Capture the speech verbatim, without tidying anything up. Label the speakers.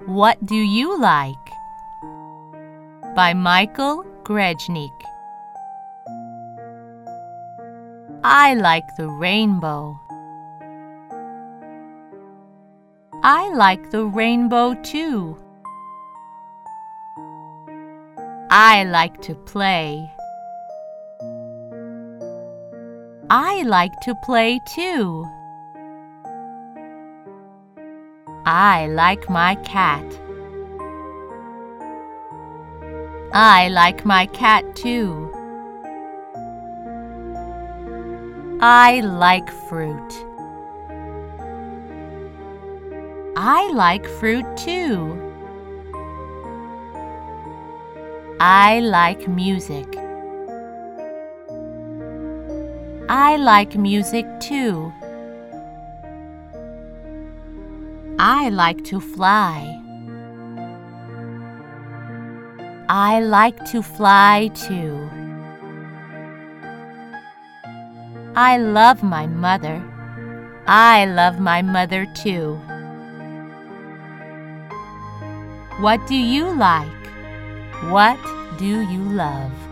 Speaker 1: What do you like? By Michael Grechnik. I like the rainbow. I like the rainbow too. I like to play. I like to play too. I like my cat. I like my cat too. I like fruit. I like fruit too. I like music. I like music too. I like to fly. I like to fly too. I love my mother. I love my mother too. What do you like? What do you love?